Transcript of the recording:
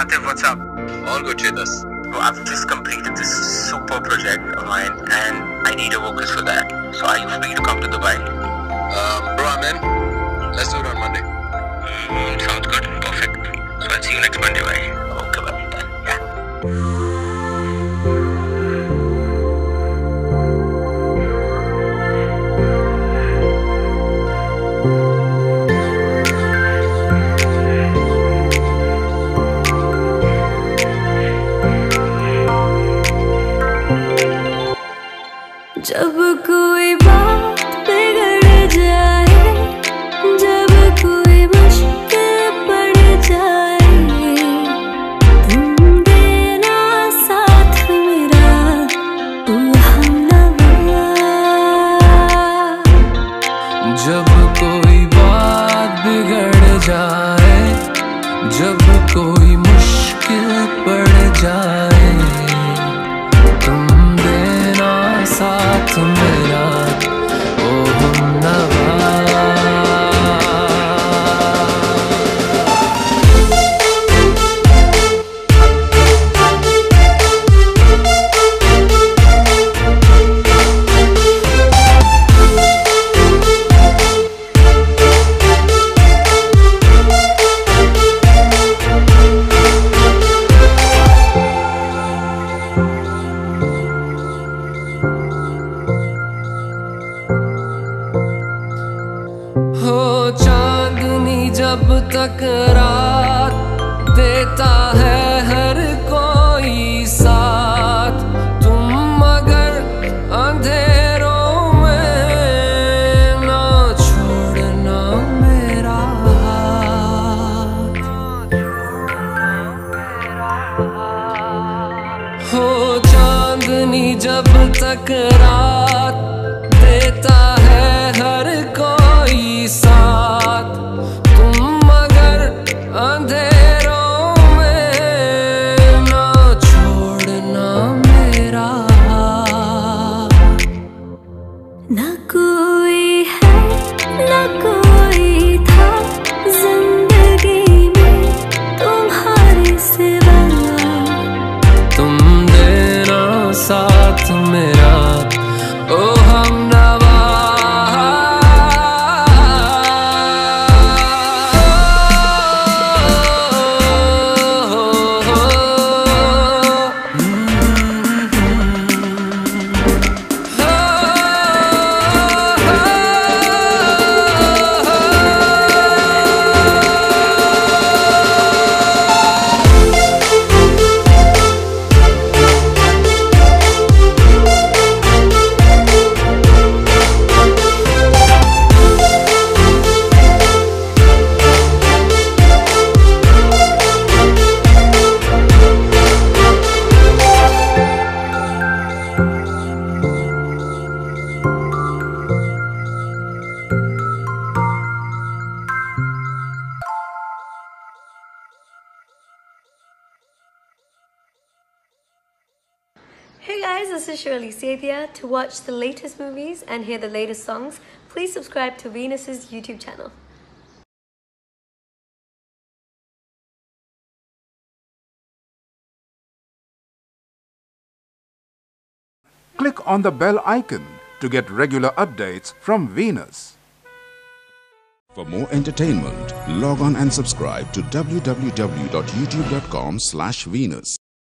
Atif, what's up? All good, Chetas. Bro, I've just completed this super project of mine and I need a vocalist for that. So are you free to come to Dubai? Bro, I'm in. Let's do it on Monday. Sounds good. Perfect. So I'll see you next Monday, bhai. Okay, bye. Done. Yeah. जब कोई बात बिगड़ जाए, जब कोई मुश्किल पड़ जाए, तुम देना साथ मेरा, तू हमनवा। जब कोई बात बिगड़ जाए, जब कोई मुश्किल पड़ जाए, साथ मेरा ओ हमनवा। चांदनी जब तक रात देता है हर कोई साथ, तुम मगर अंधेरों में ना छोड़ना मेरा हाथ। हो चांदनी जब तक रात देता है हर कोई साथ, तुम मगर अंधेरों में ना छोड़ना मेरा हाथ। ना कोई है ना कोई था जिंदगी में तुम्हारे सिवा, तुम देना साथ मेरा ओ हमनवा। Hey guys, this is Shirley Sathia. To watch the latest movies and hear the latest songs, please subscribe to Venus's YouTube channel. Click on the bell icon to get regular updates from Venus. For more entertainment, log on and subscribe to www.youtube.com/Venus.